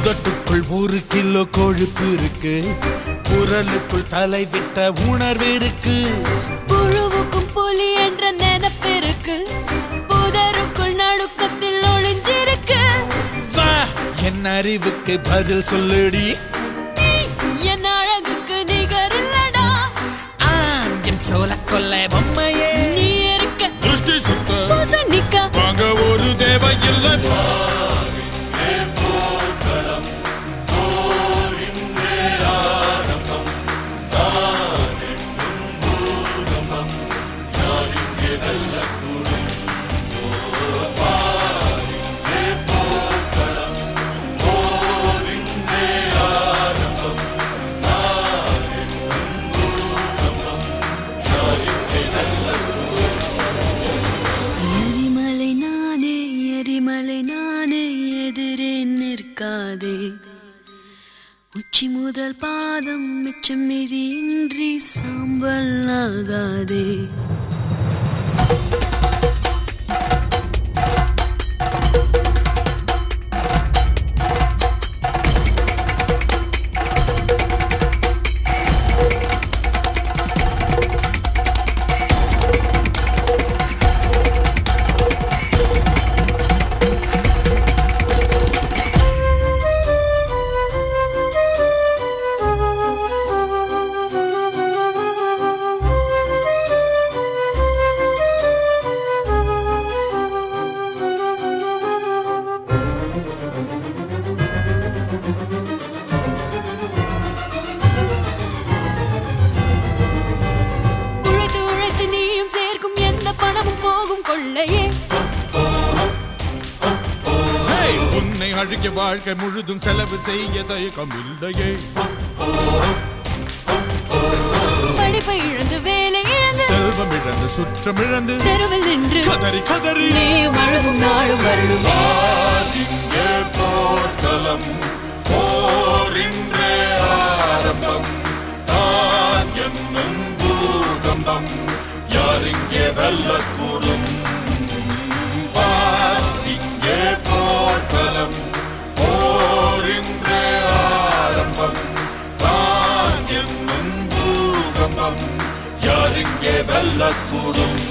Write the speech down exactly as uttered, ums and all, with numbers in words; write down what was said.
உதட்டுக்குள் ஒரு கிலோ கொழுப்பு இருக்கு, குரலுக்குள் தலை விட்ட உணர்வு இருக்கு. புழுவுக்கும் புலி என்ற நினைப்பு இருக்கு, புதருக்குள் நடுக்கத்தில் ஒளிஞ்சிருக்கு. வா என் அறிவுக்கு பதில் சொல்லுடி, என் அழகுக்கு நிகர் இல்லடா. என் சோல கொல்ல பொம்மையே நீ இருக்க திருஷ்டி சுத்த பூசணிக்க வாங்க ஒரு தேவை இல்லை. எரிமலை நானே எரிமலை நானே எதிரே நிற்காதே, உச்சி முதல் பாதம் மிச்சம் மீதி இன்றி சாம்பல் ஆகாதே. உழைத்து உழைத்து நீயும் சேர்க்கும் எந்த பணமும் போகும் கொள்ளையே. உன்னை அழிக்க வாழ்க்கை முழுதும் செலவு செய்ய தயக்கம் இல்லையே. படிப்பை இழந்து வேலை இழந்து செல்வம் இழந்து சுற்றம் இழந்து தெருவில் நின்று கதறி கதறி நீயும் அழுகும் நாளும் வரணும். இங்கே போர்க்களம் போரின்றே ஆரம்பம், தான் என்னும் பூகம்பம் யார் இங்கே வெல்லக்கூடும். இங்கே போர்க்களம் போரின்றே ஆரம்பம், தான் என்னும் பூகம்பம் யார் இங்கே வெல்லக்கூடும்.